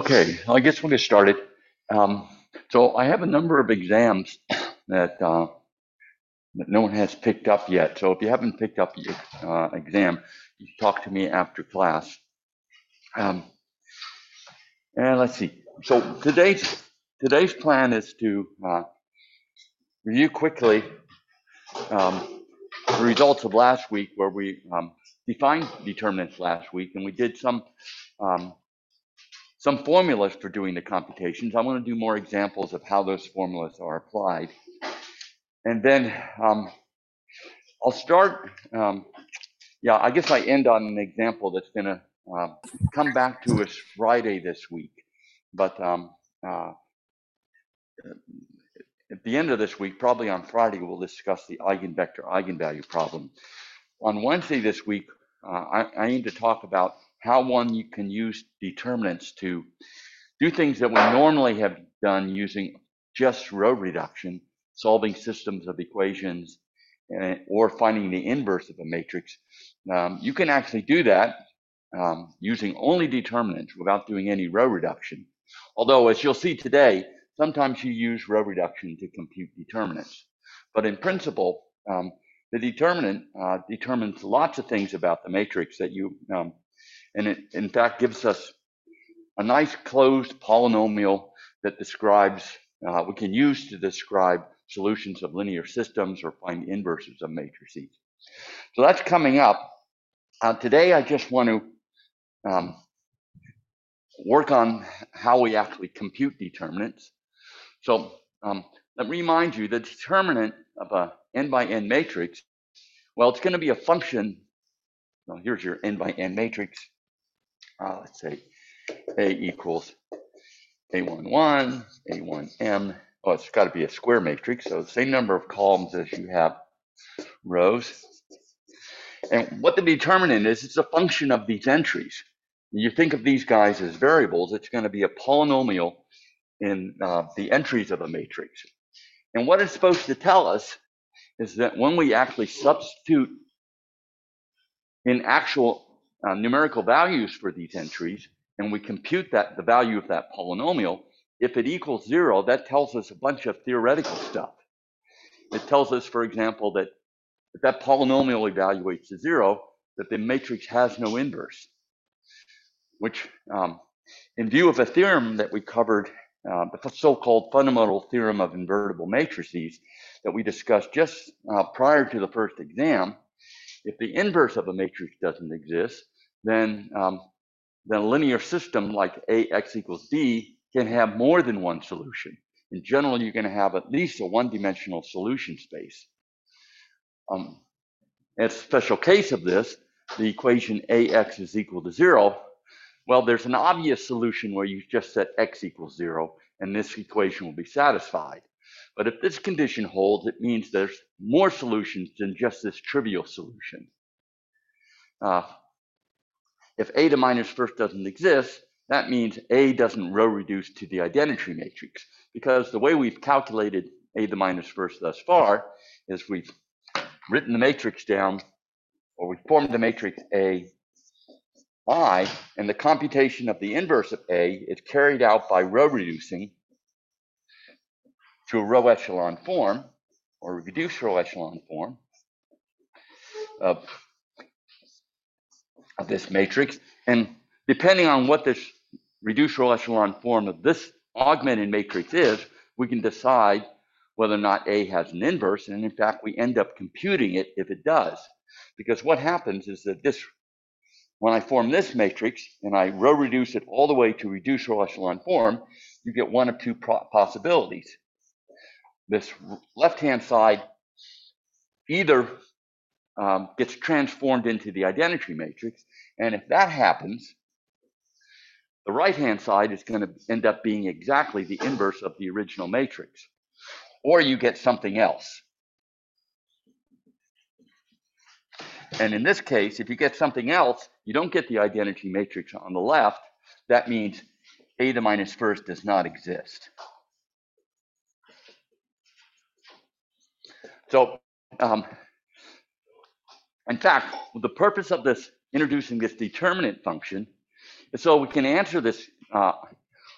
Okay, I guess we'll get started. So I have a number of exams that no one has picked up yet. So if you haven't picked up your exam, you talk to me after class. And let's see. So today's plan is to review quickly the results of last week, where we defined determinants last week, and we did some formulas for doing the computations. I want to do more examples of how those formulas are applied. And then I'll start, I guess I end on an example that's going to come back to us Friday this week. But at the end of this week, probably on Friday, we'll discuss the eigenvector eigenvalue problem. On Wednesday this week, I aim to talk about how you can use determinants to do things that we normally have done using just row reduction, solving systems of equations, or finding the inverse of a matrix. You can actually do that using only determinants without doing any row reduction. Although, as you'll see today, sometimes you use row reduction to compute determinants. But in principle, the determinant determines lots of things about the matrix that and it in fact gives us a nice closed polynomial that describes, we can use to describe solutions of linear systems or find inverses of matrices. So that's coming up. Today I just want to work on how we actually compute determinants. So let me remind you, the determinant of a n by n matrix, well, it's going to be a function. Well, here's your n by n matrix. Let's say A equals A11, A1m. Oh, it's got to be a square matrix, so the same number of columns as you have rows. And what the determinant is, it's a function of these entries. You think of these guys as variables, it's going to be a polynomial in the entries of a matrix. And what it's supposed to tell us is that when we actually substitute in actual numerical values for these entries, and we compute the value of that polynomial, if it equals 0, that tells us a bunch of theoretical stuff. It tells us, for example, that if that polynomial evaluates to 0, that the matrix has no inverse, which in view of a theorem that we covered, the so-called fundamental theorem of invertible matrices that we discussed just prior to the first exam, if the inverse of a matrix doesn't exist, then a linear system like AX equals B can have more than one solution. In general, you're going to have at least a one-dimensional solution space. As a special case of this, the equation AX is equal to 0, well, there's an obvious solution where you just set X equals 0, and this equation will be satisfied. But if this condition holds, it means there's more solutions than just this trivial solution. If A to minus first doesn't exist, that means A doesn't row reduce to the identity matrix, because the way we've calculated A to minus first thus far is we've written the matrix down, or we formed the matrix A I, and the computation of the inverse of A is carried out by row reducing to a row echelon form, or reduced row echelon form of this matrix. And depending on what this reduced row echelon form of this augmented matrix is, we can decide whether or not A has an inverse. And in fact, we end up computing it if it does. Because what happens is that when I form this matrix and I row reduce it all the way to reduced row echelon form, you get one of two possibilities. This left-hand side either gets transformed into the identity matrix, and if that happens, the right-hand side is going to end up being exactly the inverse of the original matrix, or you get something else. And in this case, if you get something else, you don't get the identity matrix on the left. That means A to minus first does not exist. So, in fact, the purpose of introducing this determinant function is so we can answer this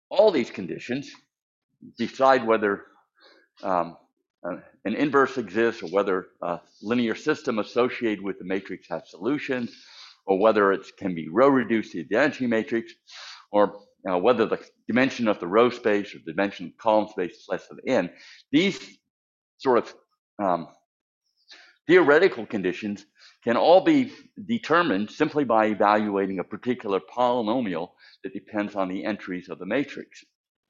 all these conditions, decide whether um, an inverse exists, or whether a linear system associated with the matrix has solutions, or whether it can be row reduced to the identity matrix, or whether the dimension of the row space or the dimension of the column space is less than n. These sort of theoretical conditions can all be determined simply by evaluating a particular polynomial that depends on the entries of the matrix.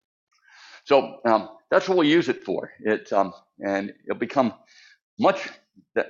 So that's what we use it for. And it'll become much that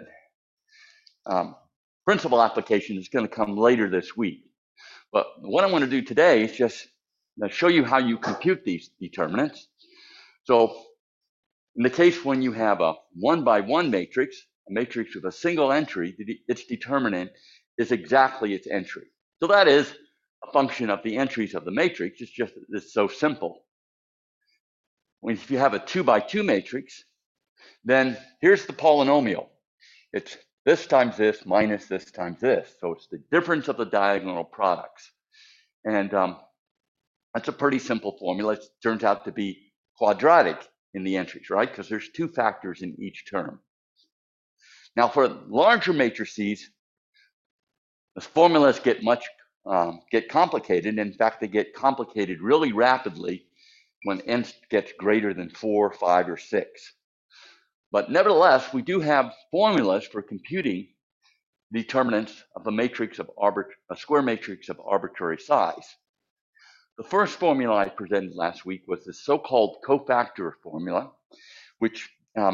principal application is going to come later this week. But what I want to do today is just show you how you compute these determinants. So in the case when you have a 1-by-1 matrix, a matrix with a single entry, its determinant is exactly its entry. So that is a function of the entries of the matrix. It's so simple. If you have a 2-by-2 matrix, then here's the polynomial. It's this times this minus this times this. So it's the difference of the diagonal products. And that's a pretty simple formula. It turns out to be quadratic in the entries, right? Because there's 2 factors in each term. Now, for larger matrices, the formulas get complicated. In fact, they get complicated really rapidly when n gets greater than 4, 5, or 6. But nevertheless, we do have formulas for computing determinants of a square matrix of arbitrary size. The first formula I presented last week was the so-called cofactor formula, which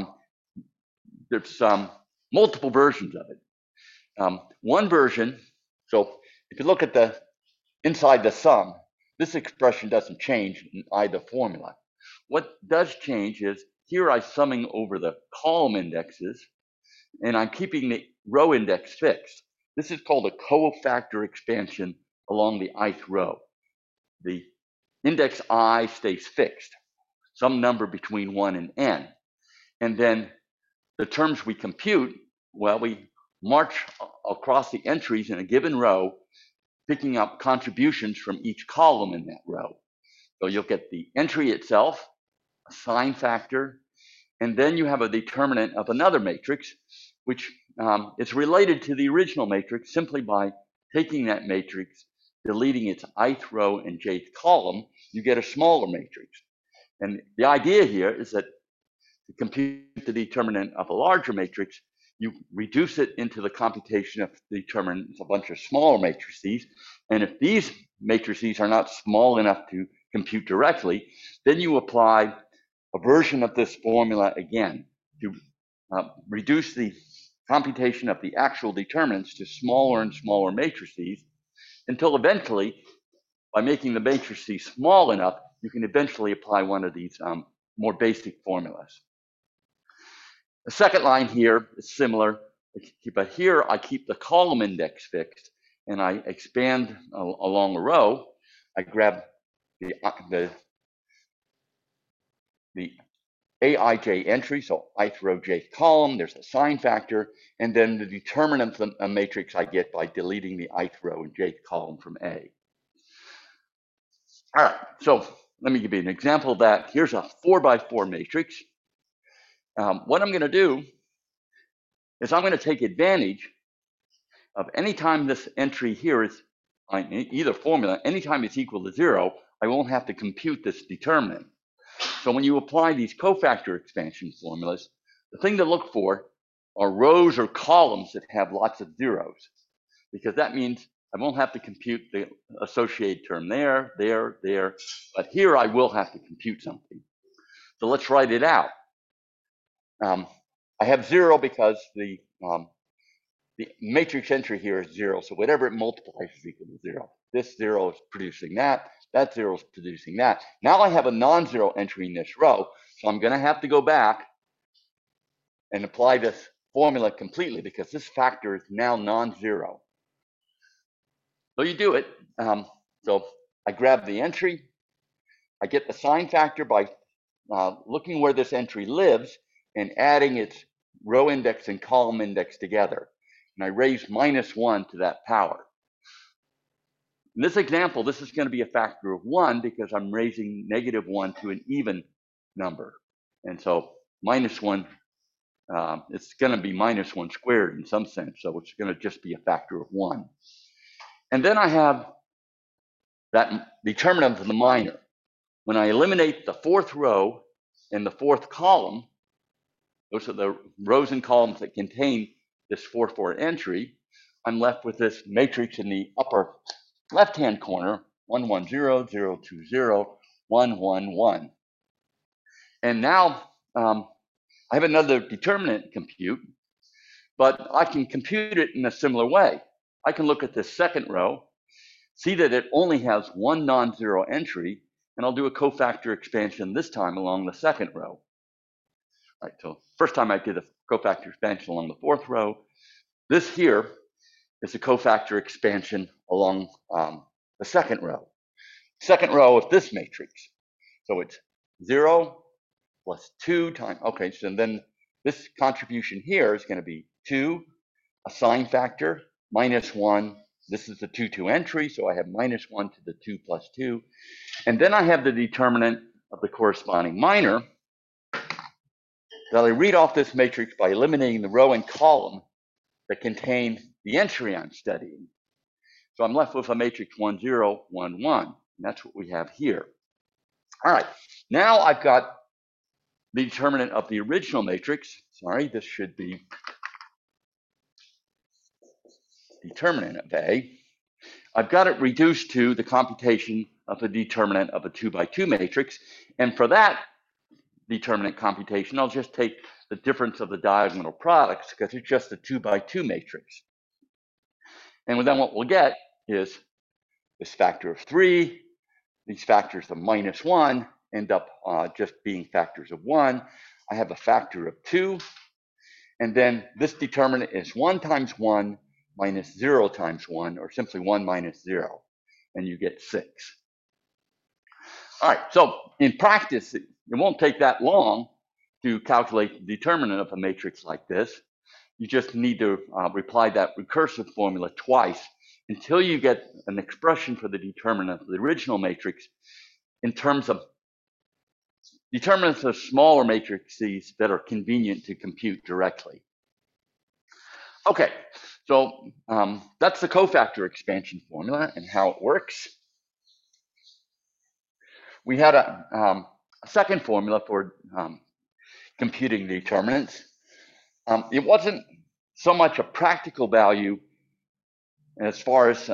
there's multiple versions of it. One version, so if you look at the inside the sum, this expression doesn't change in either formula. What does change is here I'm summing over the column indexes, and I'm keeping the row index fixed. This is called a cofactor expansion along the ith row. The index I stays fixed, some number between 1 and n. And then the terms we compute, well, we march across the entries in a given row, picking up contributions from each column in that row. So you'll get the entry itself, a sign factor, and then you have a determinant of another matrix, which is related to the original matrix simply by taking that matrix, deleting its ith row and jth column, you get a smaller matrix. And the idea here is that to compute the determinant of a larger matrix, you reduce it into the computation of the determinants of a bunch of smaller matrices. And if these matrices are not small enough to compute directly, then you apply a version of this formula again to reduce the computation of the actual determinants to smaller and smaller matrices until eventually, by making the matrices small enough, you can eventually apply one of these more basic formulas. The second line here is similar, but here I keep the column index fixed and I expand along a row. I grab the aij entry, so ith row, jth column, there's a sign factor, and then the determinant of a matrix I get by deleting the ith row and jth column from A. All right, so let me give you an example of that. Here's a 4-by-4 matrix. What I'm going to do is I'm going to take advantage of any time this entry here is either formula, anytime it's equal to 0, I won't have to compute this determinant. So when you apply these cofactor expansion formulas, the thing to look for are rows or columns that have lots of zeros, because that means I won't have to compute the associated term there, but here I will have to compute something. So let's write it out. I have 0 because the matrix entry here is 0, so whatever it multiplies is equal to 0. This 0 is producing that 0 is producing that. Now I have a non-zero entry in this row, so I'm going to have to go back and apply this formula completely because this factor is now non-zero. So you do it. So I grab the entry, I get the sign factor by looking where this entry lives and adding its row index and column index together. And I raise -1 to that power. In this example, this is going to be a factor of 1 because I'm raising -1 to an even number. And so minus 1, it's going to be -1 squared in some sense. So it's going to just be a factor of 1. And then I have that determinant of the minor. When I eliminate the fourth row and the fourth column, those are the rows and columns that contain this 4-4 entry, I'm left with this matrix in the upper left-hand corner, 1, 1, 0, 0, 2, 0, 1, 1, 1. And now I have another determinant compute, but I can compute it in a similar way. I can look at this second row, see that it only has one non-zero entry, and I'll do a cofactor expansion this time along the second row. All right, so first time I did a cofactor expansion along the fourth row. This here is a cofactor expansion along the second row. Second row of this matrix. So it's 0 plus 2 times, okay, so then this contribution here is going to be 2, a sign factor, -1. This is the 2, 2 entry, so I have -1 to the 2 plus 2. And then I have the determinant of the corresponding minor that I read off this matrix by eliminating the row and column that contain the entry I'm studying. So I'm left with a matrix 1, 0, 1, 1. And that's what we have here. All right, now I've got the determinant of the original matrix. Sorry, this should be determinant of A. I've got it reduced to the computation of the determinant of a 2 by 2 matrix. And for that determinant computation, I'll just take the difference of the diagonal products because it's just a 2 by 2 matrix. And then what we'll get is this factor of 3. These factors of -1 end up just being factors of 1. I have a factor of 2. And then this determinant is 1 times 1 minus 0 times 1, or simply 1 minus 0. And you get 6. All right, so in practice, it won't take that long to calculate the determinant of a matrix like this. You just need to apply that recursive formula twice until you get an expression for the determinant of the original matrix in terms of determinants of smaller matrices that are convenient to compute directly. Okay, so that's the cofactor expansion formula and how it works. We had a second formula for computing the determinants. It wasn't so much a practical value as far as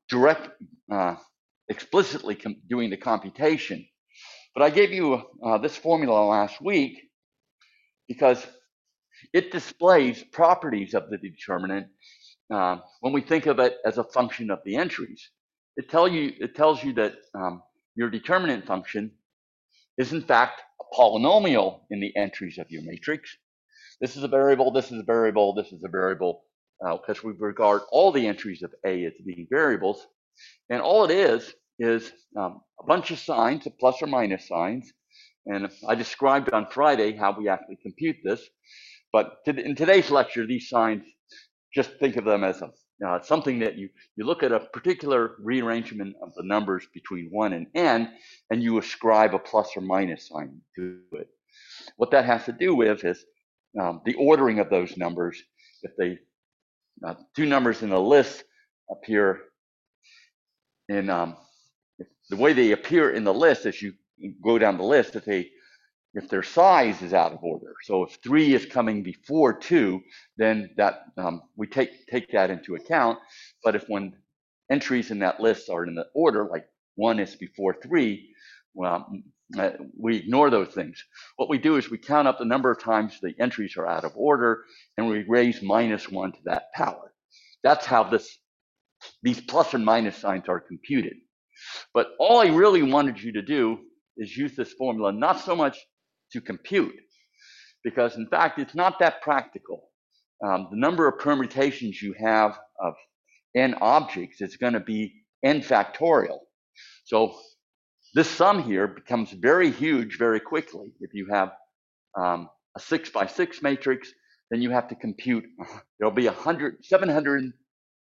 explicitly doing the computation. But I gave you this formula last week because it displays properties of the determinant when we think of it as a function of the entries. It tells you that your determinant function is in fact a polynomial in the entries of your matrix. This is a variable, this is a variable, this is a variable, because we regard all the entries of A as being variables. And all it is a bunch of signs, plus or minus signs. And I described on Friday how we actually compute this. But in today's lecture, these signs, just think of them as something that you look at a particular rearrangement of the numbers between 1 and n, and you ascribe a plus or minus sign to it. What that has to do with is the ordering of those numbers. If they two numbers in a list appear in the way they appear in the list as you go down the list, if their size is out of order. So if 3 is coming before 2, then that we take that into account. But if when entries in that list are in the order, like 1 is before 3, well, we ignore those things. What we do is we count up the number of times the entries are out of order, and we raise -1 to that power. That's how these plus and minus signs are computed. But all I really wanted you to do is use this formula, not so much to compute, because in fact, it's not that practical. The number of permutations you have of n objects is going to be n factorial. So this sum here becomes very huge very quickly. If you have a 6 by 6 matrix, then you have to compute, there'll be 700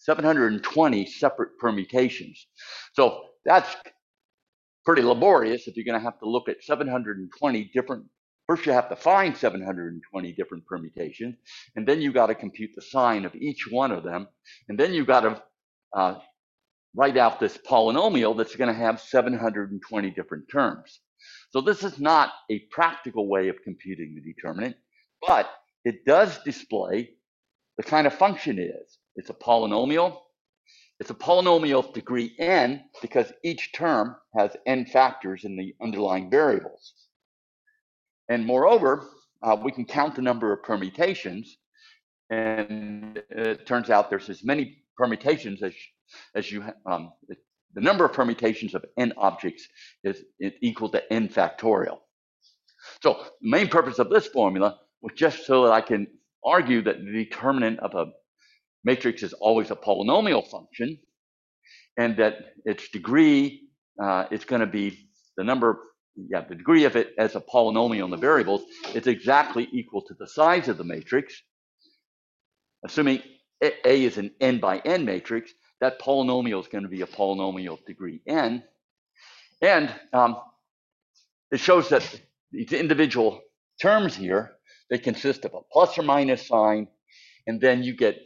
720 separate permutations. So that's pretty laborious if you're going to have to look at 720 different. First, you have to find 720 different permutations, and then you got to compute the sign of each one of them, and then you got to write out this polynomial that's going to have 720 different terms. So this is not a practical way of computing the determinant, but it does display the kind of function it is. It's a polynomial. It's a polynomial of degree n because each term has n factors in the underlying variables. And moreover, we can count the number of permutations, and it turns out there's as many permutations as you the number of permutations of n objects is equal to n factorial. So the main purpose of this formula was just so that I can argue that the determinant of a matrix is always a polynomial function, and that its degree is going to be the number, the degree of it as a polynomial in the variables is exactly equal to the size of the matrix. Assuming A is an n by n matrix, that polynomial is going to be a polynomial of degree n. And it shows that these individual terms here, they consist of a plus or minus sign, and then you get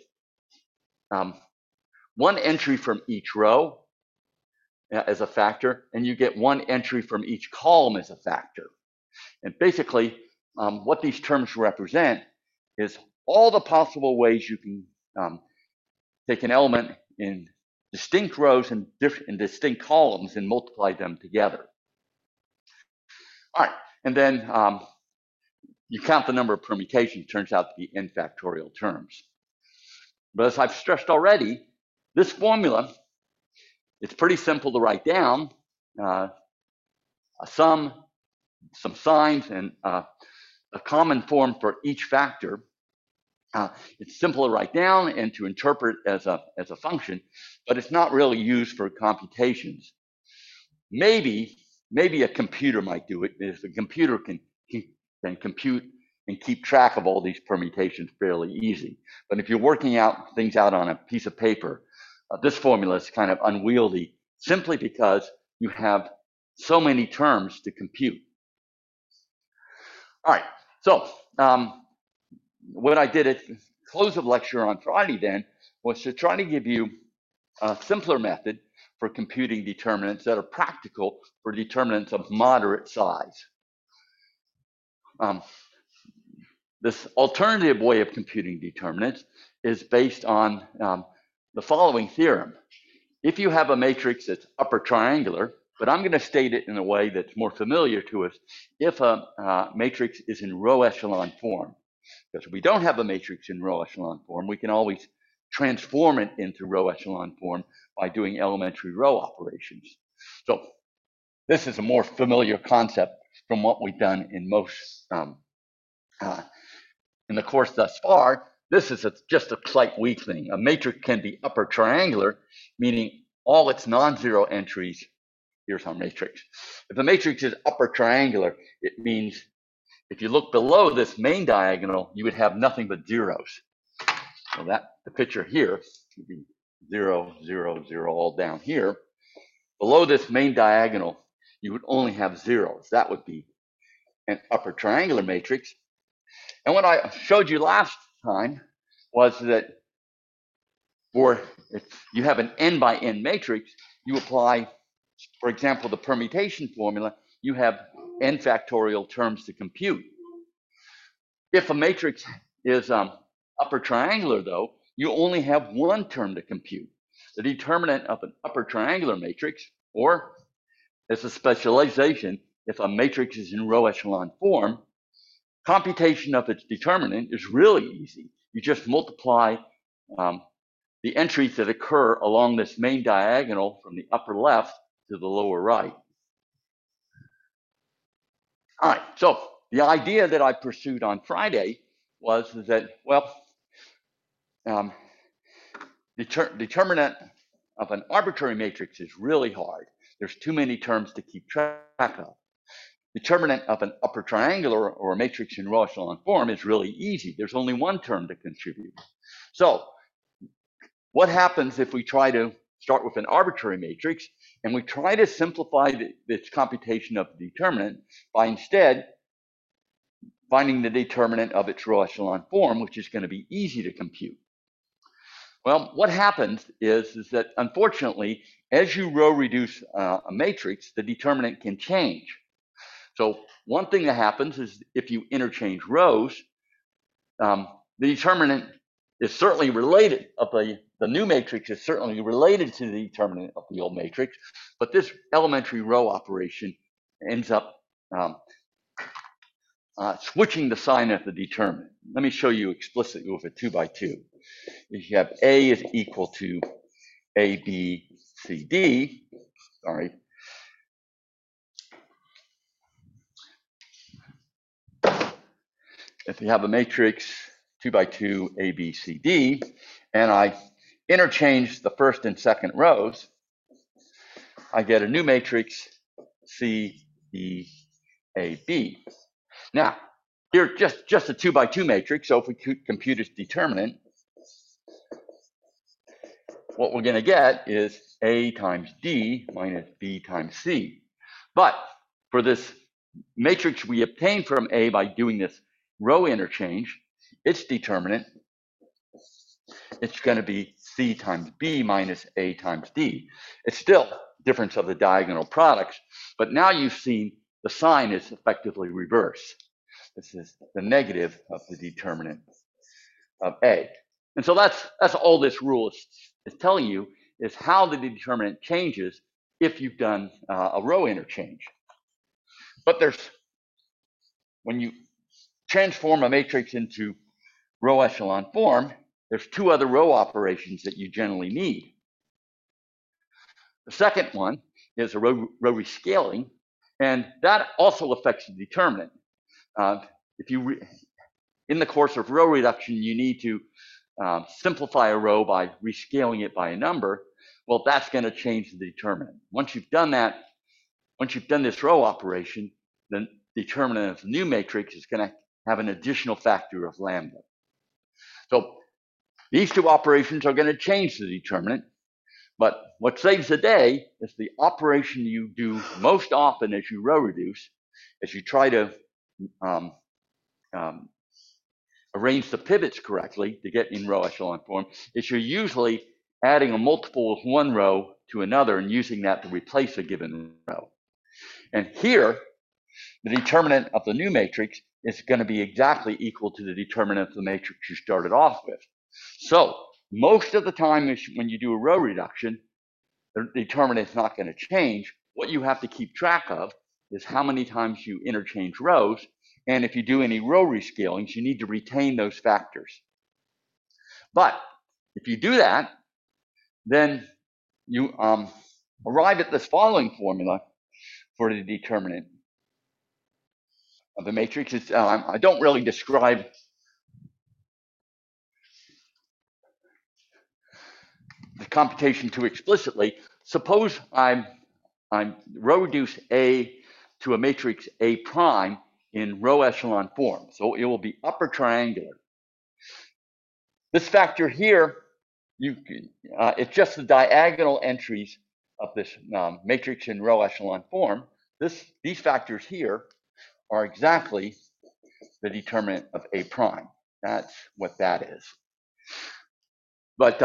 one entry from each row as a factor, and you get one entry from each column as a factor. And basically, what these terms represent is all the possible ways you can take an element in distinct rows and distinct columns and multiply them together. All right, and then you count the number of permutations, turns out to be n factorial terms. But as I've stressed already, this formula, it's pretty simple to write down. A sum, some signs, and a common form for each factor. It's simple to write down and to interpret as a function, but it's not really used for computations. Maybe a computer might do it if the computer can compute and keep track of all these permutations fairly easy. But if you're working out things out on a piece of paper, this formula is kind of unwieldy simply because you have so many terms to compute. All right, so what I did at the close of lecture on Friday then was to try to give you a simpler method for computing determinants that are practical for determinants of moderate size. This alternative way of computing determinants is based on the following theorem. If you have a matrix that's upper triangular, but I'm going to state it in a way that's more familiar to us, if a matrix is in row echelon form. Because if we don't have a matrix in row echelon form, we can always transform it into row echelon form by doing elementary row operations. So this is a more familiar concept from what we've done in most in the course thus far. This is just a slight weak thing. A matrix can be upper triangular, meaning all its non-zero entries. Here's our matrix. If the matrix is upper triangular, it means if you look below this main diagonal, you would have nothing but zeros. So that the picture here would be 0, 0, 0 all down here. Below this main diagonal, you would only have zeros. That would be an upper triangular matrix. And what I showed you last time was that if you have an n by n matrix, you apply, for example, the permutation formula, you have n factorial terms to compute. If a matrix is upper triangular, though, you only have one term to compute. The determinant of an upper triangular matrix, or as a specialization, if a matrix is in row echelon form, computation of its determinant is really easy. You just multiply the entries that occur along this main diagonal from the upper left to the lower right. All right, so the idea that I pursued on Friday was that, well, determinant of an arbitrary matrix is really hard. There's too many terms to keep track of. Determinant of an upper triangular or a matrix in row echelon form is really easy. There's only one term to contribute. So What happens if we try to start with an arbitrary matrix and we try to simplify its computation of the determinant by instead finding the determinant of its row echelon form, which is going to be easy to compute? Well, what happens is that unfortunately, as you row reduce a matrix, the determinant can change. So one thing that happens is if you interchange rows, the determinant is certainly related of the new matrix is certainly related to the determinant of the old matrix, but this elementary row operation ends up switching the sign of the determinant. Let me show you explicitly with a 2 by 2. If you have A is equal to A, B, C, D, sorry. If you have a matrix 2 by 2, A, B, C, D, and I interchange the first and second rows, I get a new matrix C, E, A, B. Now, here just a 2 by 2 matrix, so if we compute its determinant, what we're going to get is A times D minus B times C. But for this matrix we obtained from A by doing this row interchange, its determinant, it's going to be C times B minus A times D. It's still difference of the diagonal products, but now you've seen the sign is effectively reversed. This is the negative of the determinant of A. And so that's all this rule is telling you, is how the determinant changes if you've done a row interchange. But when you transform a matrix into row echelon form, there's two other row operations that you generally need. The second one is a row rescaling, and that also affects the determinant. If you in the course of row reduction, you need to simplify a row by rescaling it by a number. Well, that's going to change the determinant. Once you've done that, once you've done this row operation, the determinant of the new matrix is going to have an additional factor of lambda. So these two operations are going to change the determinant, but what saves the day is the operation you do most often as you row reduce, as you try to arrange the pivots correctly to get in row echelon form, is you're usually adding a multiple of one row to another and using that to replace a given row. And here, the determinant of the new matrix is going to be exactly equal to the determinant of the matrix you started off with. So most of the time when you do a row reduction, the determinant is not going to change. What you have to keep track of is how many times you interchange rows. And if you do any row rescalings, you need to retain those factors. But if you do that, then you arrive at this following formula for the determinant of the matrix. I don't really describe the computation too explicitly. Suppose I'm row reduce A to a matrix A prime in row echelon form. So it will be upper triangular. This factor here, it's just the diagonal entries of this matrix in row echelon form. These factors here are exactly the determinant of A prime. That's what that is. But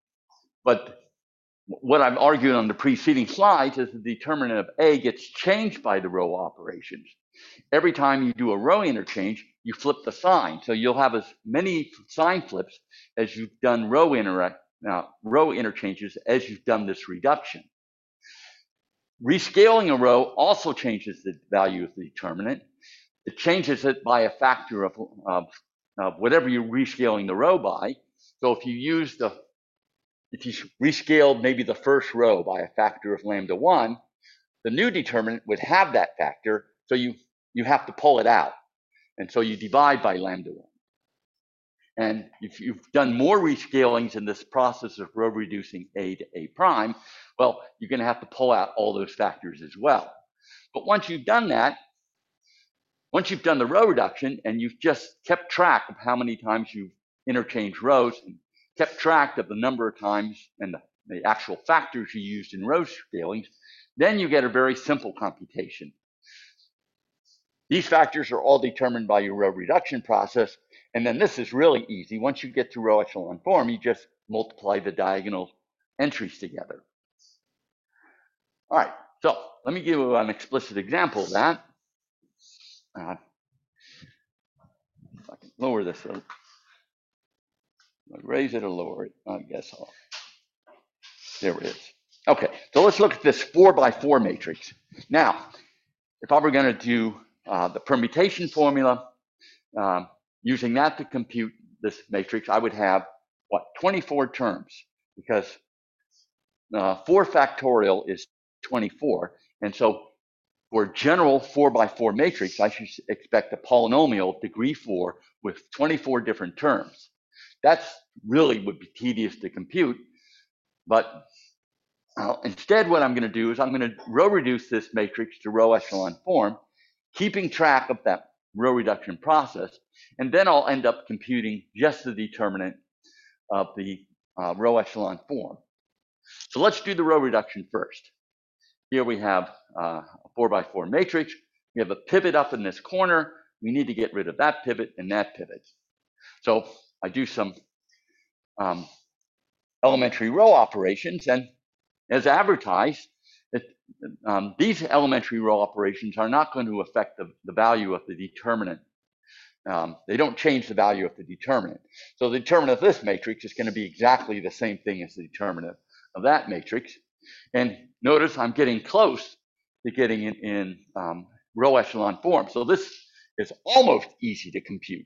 what I'm arguing on the preceding slides is the determinant of A gets changed by the row operations. Every time you do a row interchange, you flip the sign. So you'll have as many sign flips as you've done row interchanges as you've done this reduction. Rescaling a row also changes the value of the determinant. It changes it by a factor of whatever you're rescaling the row by. So if you rescaled maybe the first row by a factor of lambda 1, the new determinant would have that factor, so you have to pull it out. And so you divide by lambda 1. And if you've done more rescalings in this process of row reducing A to A prime, well, you're going to have to pull out all those factors as well. But once you've done that, once you've done the row reduction and you've just kept track of how many times you've interchanged rows and kept track of the number of times and the actual factors you used in row scalings, then you get a very simple computation. These factors are all determined by your row reduction process. And then this is really easy. Once you get to row echelon form, you just multiply the diagonal entries together. All right, so let me give you an explicit example of that. If I can lower this, raise it or lower it, I guess there it is. Okay, so let's look at this 4x4 matrix. Now, if I were going to do the permutation formula, using that to compute this matrix, I would have, 24 terms, because 4 factorial is 24. And so for general 4x4 matrix, I should expect a polynomial degree 4 with 24 different terms. That's really would be tedious to compute, but instead what I'm going to do is I'm going to row reduce this matrix to row echelon form, keeping track of that row reduction process, and then I'll end up computing just the determinant of the row echelon form. So let's do the row reduction first. Here we have a 4x4 matrix. We have a pivot up in this corner. We need to get rid of that pivot and that pivot. So I do some elementary row operations, and as advertised, these elementary row operations are not going to affect the value of the determinant. They don't change the value of the determinant. So the determinant of this matrix is going to be exactly the same thing as the determinant of that matrix. And notice I'm getting close to getting it in row echelon form. So this is almost easy to compute.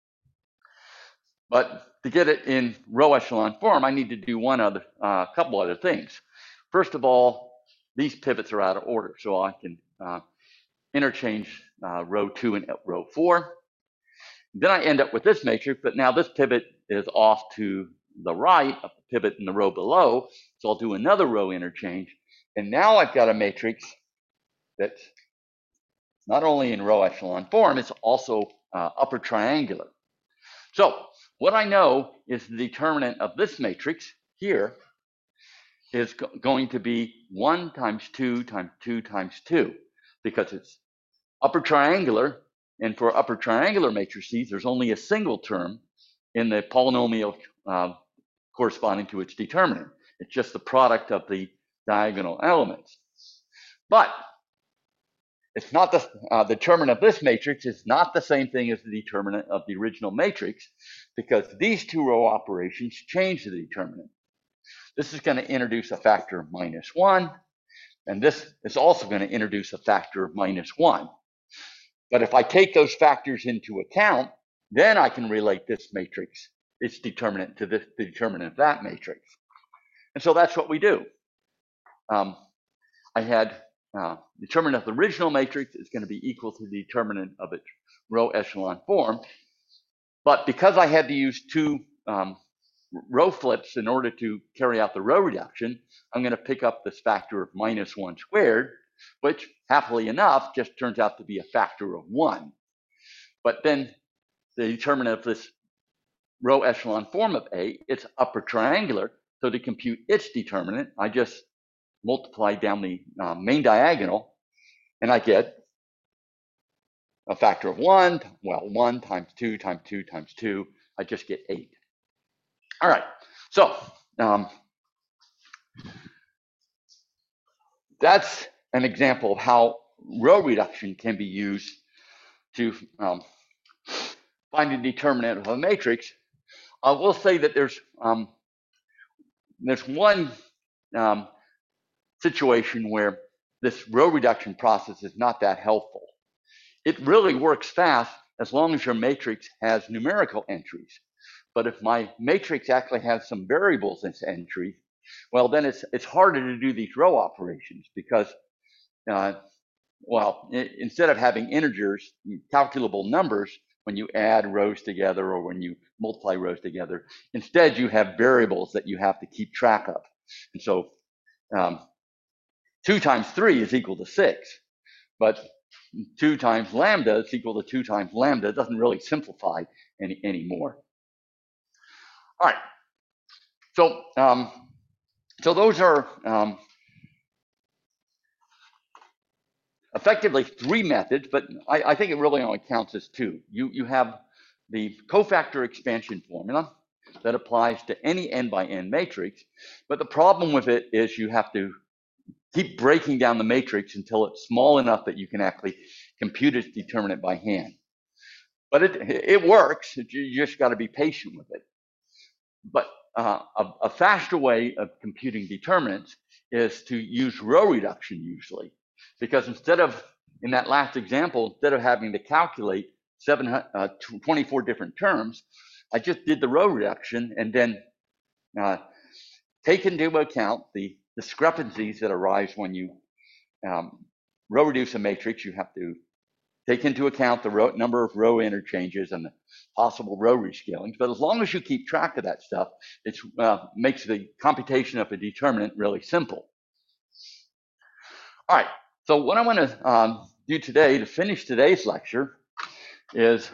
But to get it in row echelon form, I need to do couple other things. First of all, these pivots are out of order, so I can interchange row 2 and row 4. Then I end up with this matrix, but now this pivot is off to the right of the pivot in the row below, so I'll do another row interchange. And now I've got a matrix that's not only in row echelon form, it's also upper triangular. So what I know is the determinant of this matrix here is going to be 1 times 2 times 2 times 2, because it's upper triangular, and for upper triangular matrices, there's only a single term in the polynomial corresponding to its determinant. It's just the product of the diagonal elements. But it's not the determinant of this matrix is not the same thing as the determinant of the original matrix, because these two row operations change the determinant. This is going to introduce a factor of -1, and this is also going to introduce a factor of -1. But if I take those factors into account, then I can relate this matrix, its determinant, to the determinant of that matrix. And so that's what we do. I had determinant of the original matrix is going to be equal to the determinant of its row echelon form. But because I had to use 2 row flips in order to carry out the row reduction, I'm going to pick up this factor of -1 squared, which happily enough just turns out to be a factor of 1. But then the determinant of this row echelon form of A, it's upper triangular. So to compute its determinant, I just multiply down the main diagonal, and I get a factor of 1. Well, 1 times 2 times 2 times 2, I just get 8. All right, so that's an example of how row reduction can be used to find a determinant of a matrix. I will say that there's one situation where this row reduction process is not that helpful. It really works fast as long as your matrix has numerical entries. But if my matrix actually has some variables in its entry, well, then it's harder to do these row operations, because instead of having integers, calculable numbers, when you add rows together or when you multiply rows together, instead you have variables that you have to keep track of. And so 2 times 3 is equal to 6, but 2 times lambda is equal to 2 times lambda. It doesn't really simplify anymore. All right, So, so those are effectively three methods, but I think it really only counts as two. You have the cofactor expansion formula that applies to any n by n matrix, but the problem with it is you have to keep breaking down the matrix until it's small enough that you can actually compute its determinant by hand. But it works. You just got to be patient with it. But a faster way of computing determinants is to use row reduction usually, because instead of, in that last example, instead of having to calculate 24 different terms, I just did the row reduction and then take into account the discrepancies that arise when you row reduce a matrix. You have to take into account the number of row interchanges and the possible row rescalings. But as long as you keep track of that stuff, it makes the computation of a determinant really simple. All right, so what I want to do today to finish today's lecture is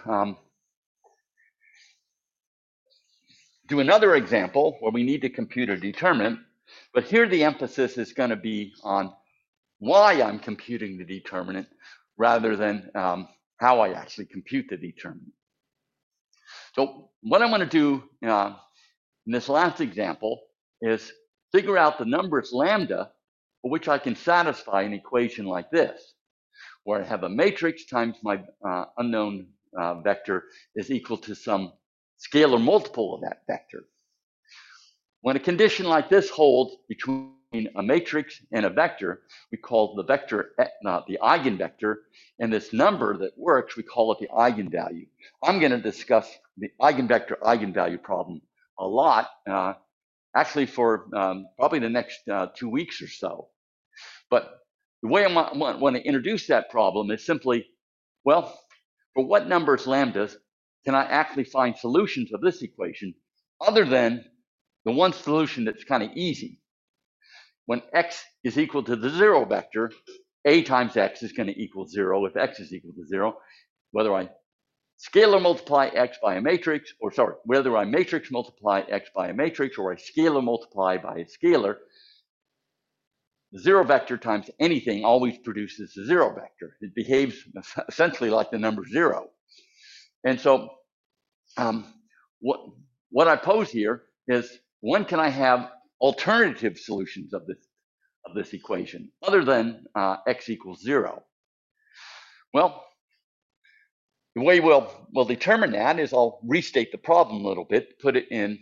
do another example where we need to compute a determinant, but here the emphasis is going to be on why I'm computing the determinant rather than how I actually compute the determinant. So what I want to do in this last example is figure out the numbers lambda for which I can satisfy an equation like this, where I have a matrix times my unknown vector is equal to some scalar multiple of that vector. When a condition like this holds between a matrix and a vector, we call the vector the eigenvector, and this number that works, we call it the eigenvalue. I'm going to discuss the eigenvector eigenvalue problem a lot, actually for probably the next 2 weeks or so. But the way I want to introduce that problem is simply, well, for what numbers lambdas can I actually find solutions of this equation other than the one solution that's kind of easy? When x is equal to the zero vector, a times x is going to equal 0 if x is equal to 0, whether I scalar multiply x by a matrix, or sorry, whether I matrix multiply x by a matrix or I scalar multiply by a scalar, the zero vector times anything always produces a zero vector. It behaves essentially like the number 0. And so what I pose here is, when can I have alternative solutions of this equation other than x equals 0? Well, the way we'll determine that is I'll restate the problem a little bit, put it in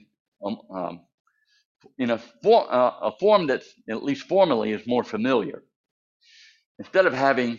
a form that's, at least formally, is more familiar. Instead of having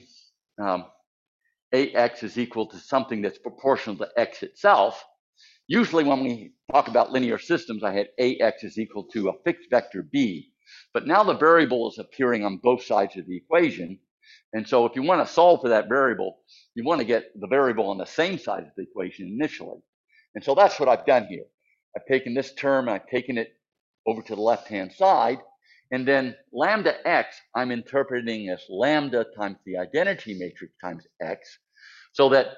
ax is equal to something that's proportional to x itself, usually when we talk about linear systems, I had ax is equal to a fixed vector b. But now the variable is appearing on both sides of the equation. And so if you want to solve for that variable, you want to get the variable on the same side of the equation initially. And so that's what I've done here. I've taken this term, I've taken it over to the left-hand side, and then lambda x, I'm interpreting as lambda times the identity matrix times x, so that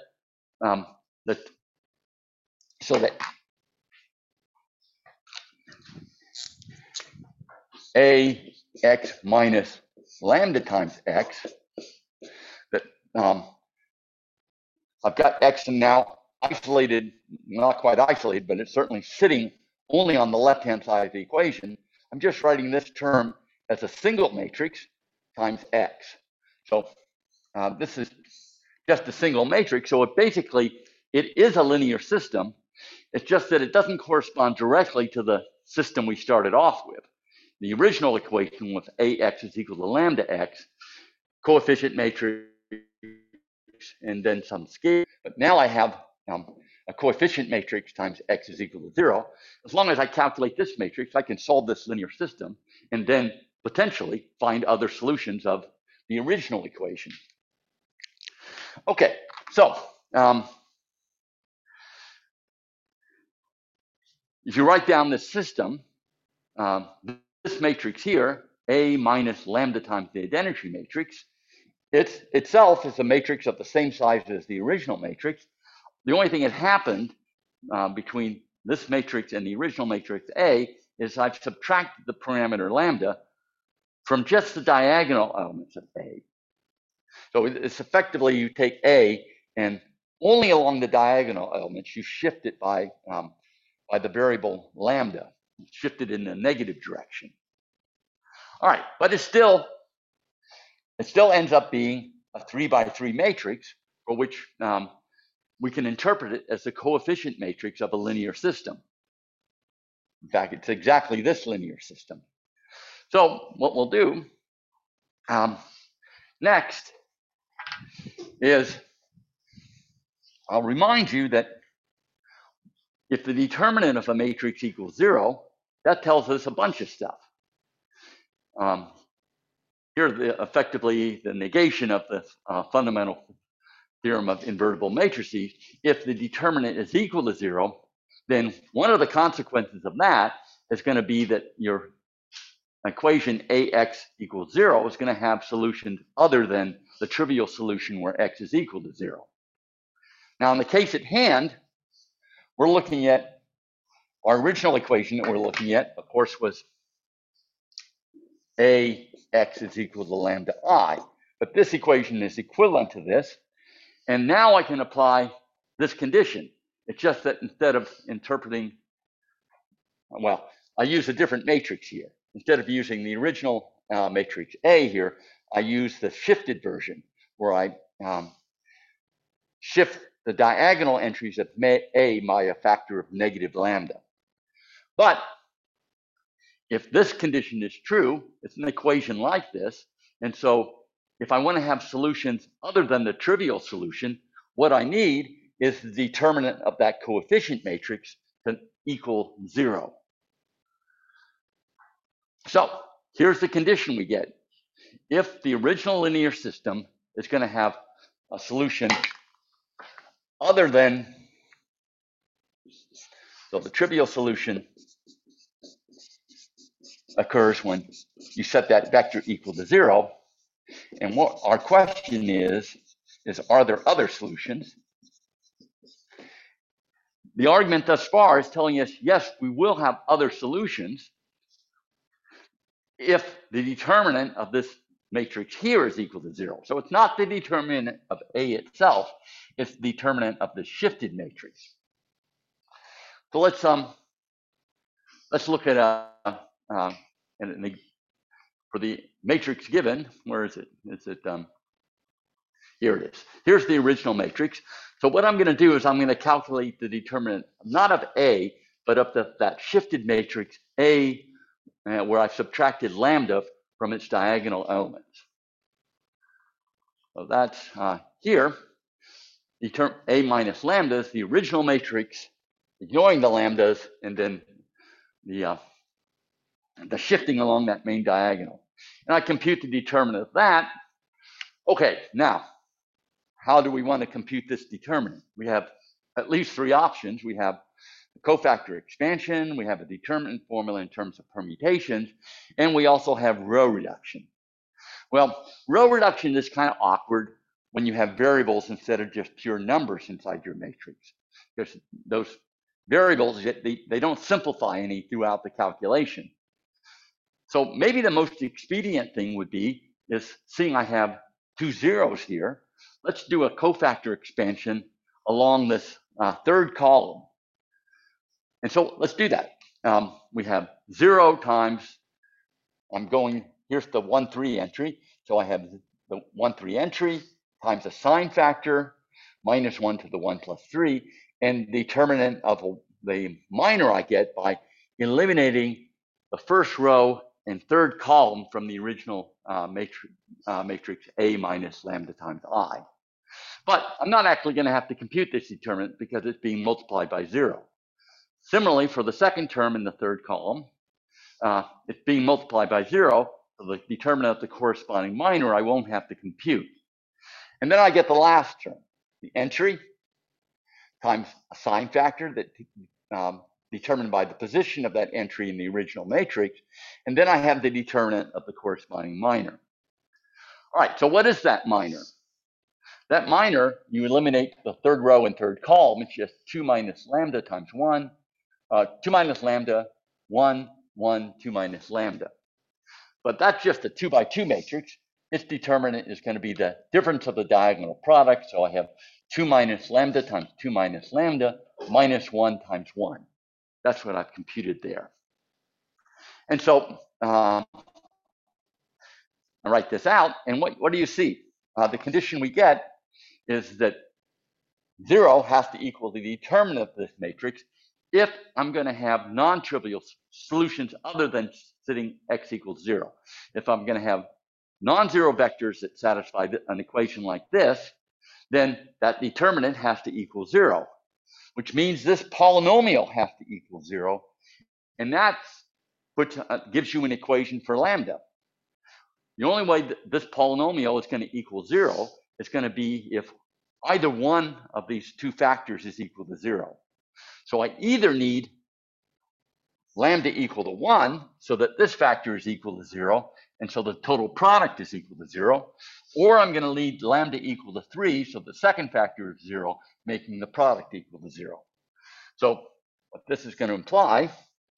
ax minus lambda times x, that I've got x and now isolated, not quite isolated, but it's certainly sitting only on the left-hand side of the equation. I'm just writing this term as a single matrix times x. So this is just a single matrix. So it is a linear system. It's just that it doesn't correspond directly to the system we started off with. The original equation was ax is equal to lambda x, coefficient matrix, and then some scale. But now I have a coefficient matrix times x is equal to 0. As long as I calculate this matrix, I can solve this linear system and then potentially find other solutions of the original equation. Okay, so if you write down this system, this matrix here, A minus lambda times the identity matrix, it itself is a matrix of the same size as the original matrix. The only thing that happened between this matrix and the original matrix A is I've subtracted the parameter lambda from just the diagonal elements of A. So it's effectively you take A and only along the diagonal elements you shift it by the variable lambda, shift it in the negative direction. All right, but it still ends up being a 3 by 3 matrix for which we can interpret it as the coefficient matrix of a linear system. In fact, it's exactly this linear system. So what we'll do next is I'll remind you that if the determinant of a matrix equals 0, that tells us a bunch of stuff. Here's effectively the negation of the fundamental theorem of invertible matrices. If the determinant is equal to 0, then one of the consequences of that is going to be that your equation AX equals 0 is going to have solutions other than the trivial solution where X is equal to 0. Now, in the case at hand, we're looking at our original equation that we're looking at, of course, was AX is equal to lambda I. But this equation is equivalent to this. And now I can apply this condition. It's just that instead of interpreting, well, I use a different matrix here. Instead of using the original matrix A here, I use the shifted version where I shift the diagonal entries of A by a factor of negative lambda. But if this condition is true, it's an equation like this. And so if I want to have solutions other than the trivial solution, what I need is the determinant of that coefficient matrix to equal 0. So here's the condition we get. If the original linear system is going to have a solution other than, so the trivial solution occurs when you set that vector equal to 0. And what our question is are there other solutions? The argument thus far is telling us, yes, we will have other solutions if the determinant of this matrix here is equal to 0. So it's not the determinant of A itself, it's the determinant of the shifted matrix. So let's look at for the matrix given, where is it? Here it is. Here's the original matrix. So what I'm going to do is I'm going to calculate the determinant not of A, but of that shifted matrix A, where I've subtracted lambda from its diagonal elements. So that's here. The term A minus lambda is the original matrix, ignoring the lambdas, and then the shifting along that main diagonal. And I compute the determinant of that. Okay, now, how do we want to compute this determinant? We have at least 3 options. We have a cofactor expansion, we have a determinant formula in terms of permutations, and we also have row reduction. Well, row reduction is kind of awkward when you have variables instead of just pure numbers inside your matrix, because those variables, they don't simplify any throughout the calculation. So maybe the most expedient thing would be is seeing I have 2 zeros here. Let's do a cofactor expansion along this third column. And so let's do that. We have 0 times, here's the 1, 3 entry. So I have the 1, 3 entry times a sign factor, minus 1 to the 1 plus 3, and determinant of the minor I get by eliminating the first row and third column from the original matrix A minus lambda times I. But I'm not actually going to have to compute this determinant because it's being multiplied by 0. Similarly, for the second term in the third column, it's being multiplied by 0. So the determinant of the corresponding minor I won't have to compute. And then I get the last term, the entry times a sign factor that determined by the position of that entry in the original matrix. And then I have the determinant of the corresponding minor. All right, so what is that minor? That minor, you eliminate the third row and third column. It's just 2 minus lambda times 1, 2 minus lambda, 1 1, 2 minus lambda. But that's just a 2 by 2 matrix. Its determinant is going to be the difference of the diagonal product. So I have 2 minus lambda times 2 minus lambda minus 1 times 1. That's what I've computed there. And so I write this out, and what do you see? The condition we get is that 0 has to equal the determinant of this matrix if I'm going to have non-trivial solutions other than sitting x equals 0. If I'm going to have non-zero vectors that satisfy an equation like this, then that determinant has to equal 0, which means this polynomial has to equal 0, and that gives you an equation for lambda. The only way that this polynomial is going to equal 0 is going to be if either one of these two factors is equal to 0. So I either need lambda equal to 1 so that this factor is equal to 0, and so the total product is equal to 0, or I'm going to need lambda equal to 3 so the second factor is 0, making the product equal to 0. So what this is going to imply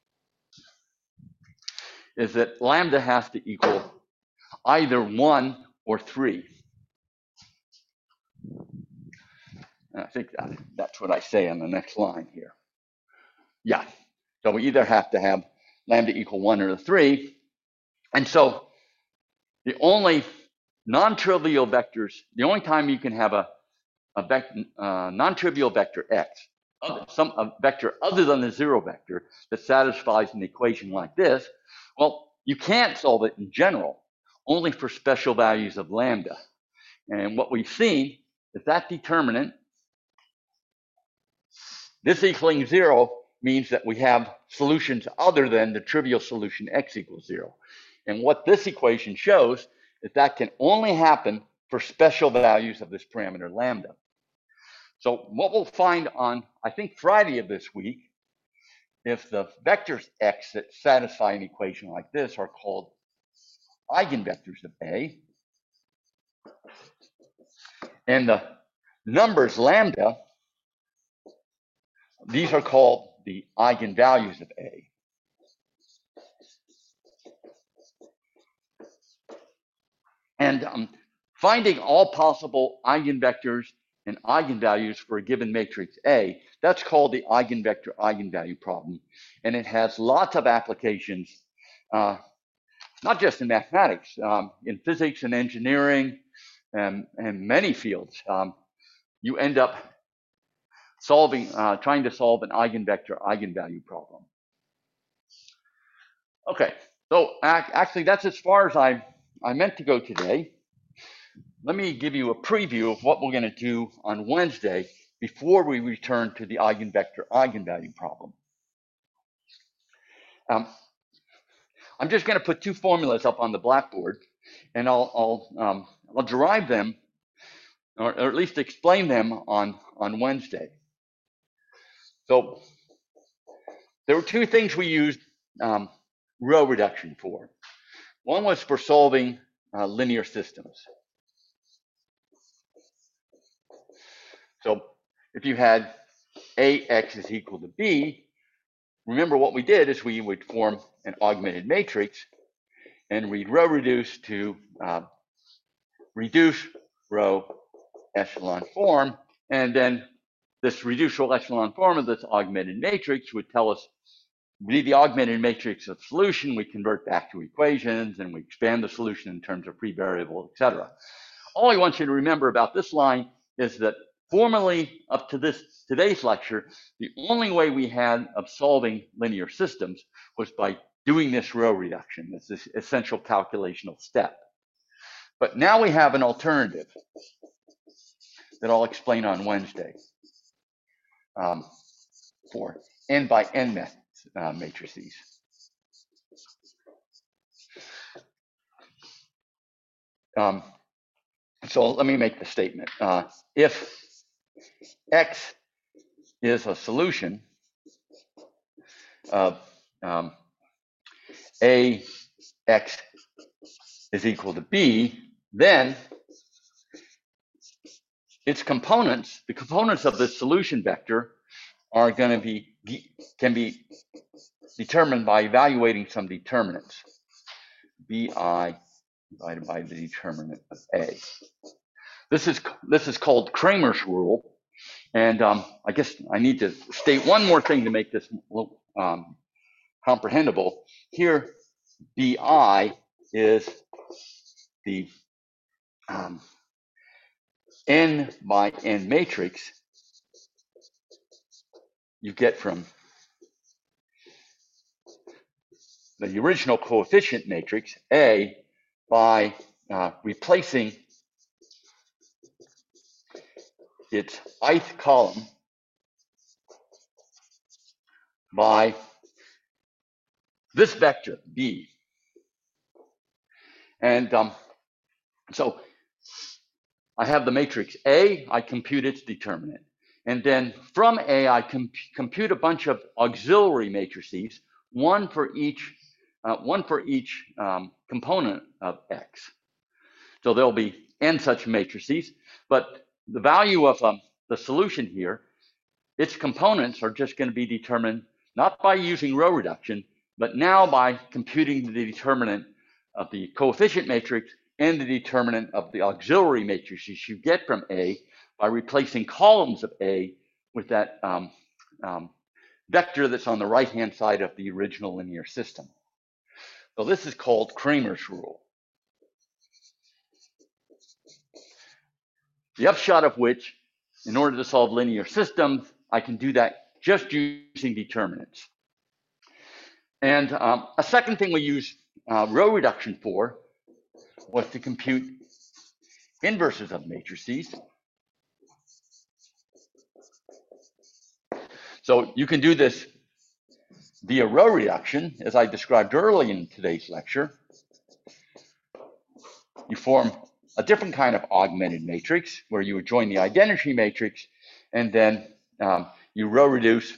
is that lambda has to equal either 1 or 3. And I think that's what I say on the next line here. Yeah, so we either have to have lambda equal 1 or 3. And so the only non-trivial vectors, the only time you can have a non-trivial vector x, a vector other than the 0 vector that satisfies an equation like this, well, you can't solve it in general, only for special values of lambda. And what we've seen is that determinant, this equaling 0, means that we have solutions other than the trivial solution x equals 0. And what this equation shows is that can only happen for special values of this parameter lambda. So what we'll find on, I think, Friday of this week, if the vectors x that satisfy an equation like this are called eigenvectors of A, and the numbers lambda, these are called the eigenvalues of A. And finding all possible eigenvectors and eigenvalues for a given matrix A, that's called the eigenvector eigenvalue problem. And it has lots of applications, not just in mathematics, in physics and engineering and many fields. You end up trying to solve an eigenvector eigenvalue problem. Okay, so actually that's as far as I meant to go today. Let me give you a preview of what we're going to do on Wednesday before we return to the eigenvector eigenvalue problem. I'm just going to put two formulas up on the blackboard, and I'll derive them, or at least explain them on Wednesday. So there were two things we used row reduction for. One was for solving linear systems. So if you had AX is equal to B, remember what we did is we would form an augmented matrix and we'd row reduce to reduce row echelon form. And then this reduced row echelon form of this augmented matrix would tell us the augmented matrix of solution. We convert back to equations and we expand the solution in terms of free variable, etc. All I want you to remember about this line is that formally, up to today's lecture, the only way we had of solving linear systems was by doing this row reduction, this essential calculational step. But now we have an alternative that I'll explain on Wednesday for n by n matrices. So let me make the statement. If X is a solution of AX is equal to B, then its components, the components of this solution vector, are going to be can be determined by evaluating some determinants. Bi divided by the determinant of A. This is called Cramer's rule, and I guess I need to state one more thing to make this comprehensible. Here, Bi is the n by n matrix you get from the original coefficient matrix A by replacing its ith column by this vector B. And so I have the matrix A, I compute its determinant. And then from A, I compute a bunch of auxiliary matrices, one for each component of X. So there'll be n such matrices, but the value of the solution here, its components are just going to be determined not by using row reduction, but now by computing the determinant of the coefficient matrix and the determinant of the auxiliary matrices you get from A by replacing columns of A with that vector that's on the right-hand side of the original linear system. So this is called Cramer's rule. The upshot of which, in order to solve linear systems, I can do that just using determinants. And a second thing we use row reduction for was to compute inverses of matrices. So you can do this via row reduction, as I described early in today's lecture. You form a different kind of augmented matrix where you would join the identity matrix and then you row reduce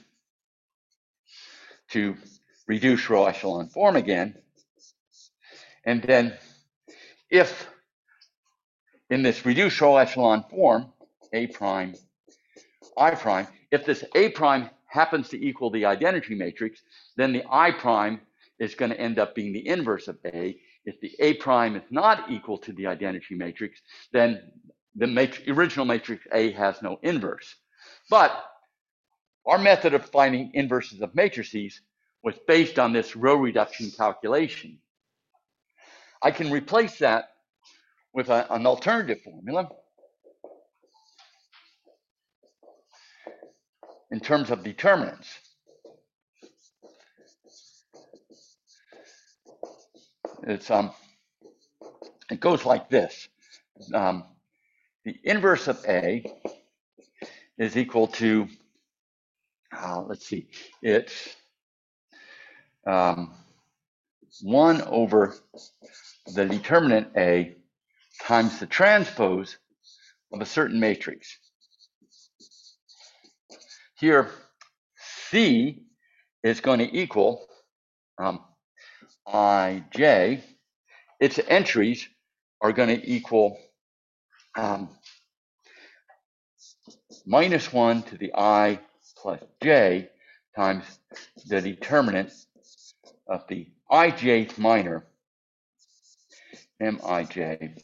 to reduce row echelon form again. And then if in this reduced row echelon form, A prime, I prime, if this A prime happens to equal the identity matrix, then the I prime is going to end up being the inverse of A. If the A prime is not equal to the identity matrix, then the original matrix A has no inverse. But our method of finding inverses of matrices was based on this row reduction calculation. I can replace that with an alternative formula in terms of determinants. It goes like this. The inverse of A is equal to, let's see, it's 1 over the determinant A times the transpose of a certain matrix. Here, C is going to equal Ij. Its entries are going to equal minus 1 to the I plus j times the determinant of the ij minor, Mij.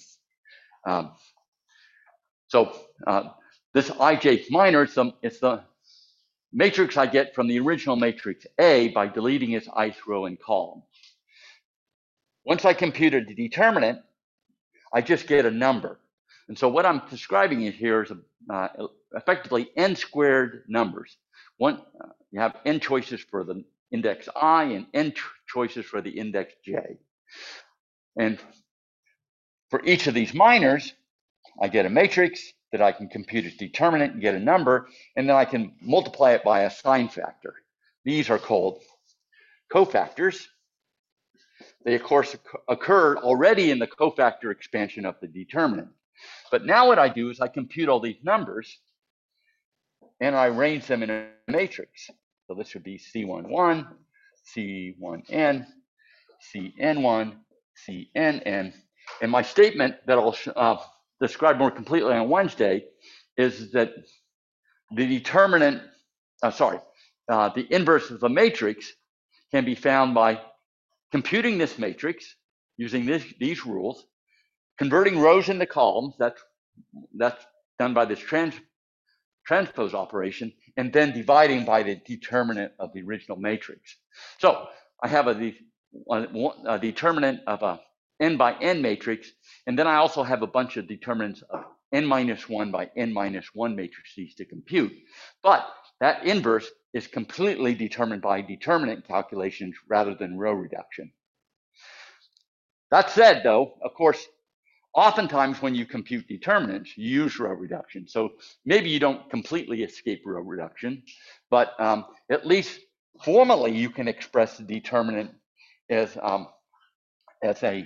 This ij minor is the matrix I get from the original matrix A by deleting its ith row and column. Once I computed the determinant, I just get a number. And so what I'm describing here is effectively n squared numbers. You have n choices for the index I and n choices for the index j. And for each of these minors, I get a matrix that I can compute its determinant and get a number, and then I can multiply it by a sign factor. These are called cofactors. They, of course, occur already in the cofactor expansion of the determinant. But now what I do is I compute all these numbers, and I arrange them in a matrix. So this would be C11, C1n, Cn1, Cnn. And my statement that I'll describe more completely on Wednesday is that the determinant, the inverse of the matrix can be found by computing this matrix using these rules, converting rows into columns. That's done by this transpose operation, and then dividing by the determinant of the original matrix. So I have a determinant of a n by n matrix, and then I also have a bunch of determinants of n minus 1 by n minus 1 matrices to compute. But that inverse is completely determined by determinant calculations rather than row reduction. That said, though, of course, oftentimes when you compute determinants, you use row reduction. So maybe you don't completely escape row reduction, but at least formally you can express the determinant as a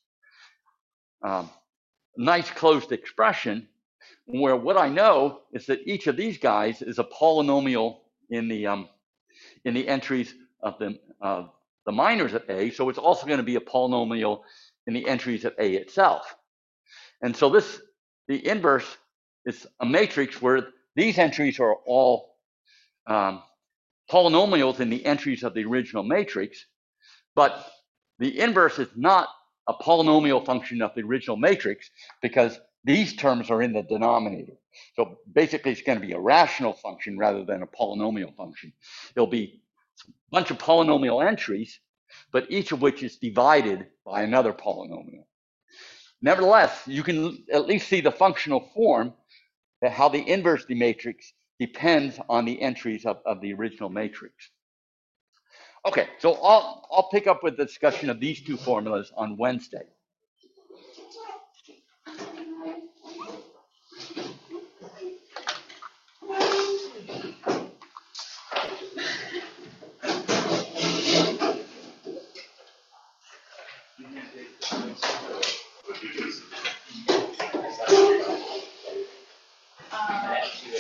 nice closed expression, where what I know is that each of these guys is a polynomial in the entries of the minors at A. So it's also going to be a polynomial in the entries at A itself. And so the inverse is a matrix where these entries are all polynomials in the entries of the original matrix, but the inverse is not a polynomial function of the original matrix because these terms are in the denominator. So basically it's going to be a rational function rather than a polynomial function. It'll be a bunch of polynomial entries, but each of which is divided by another polynomial. Nevertheless, you can at least see the functional form, that how the inverse of the matrix depends on the entries of the original matrix. Okay, so I'll pick up with the discussion of these two formulas on Wednesday.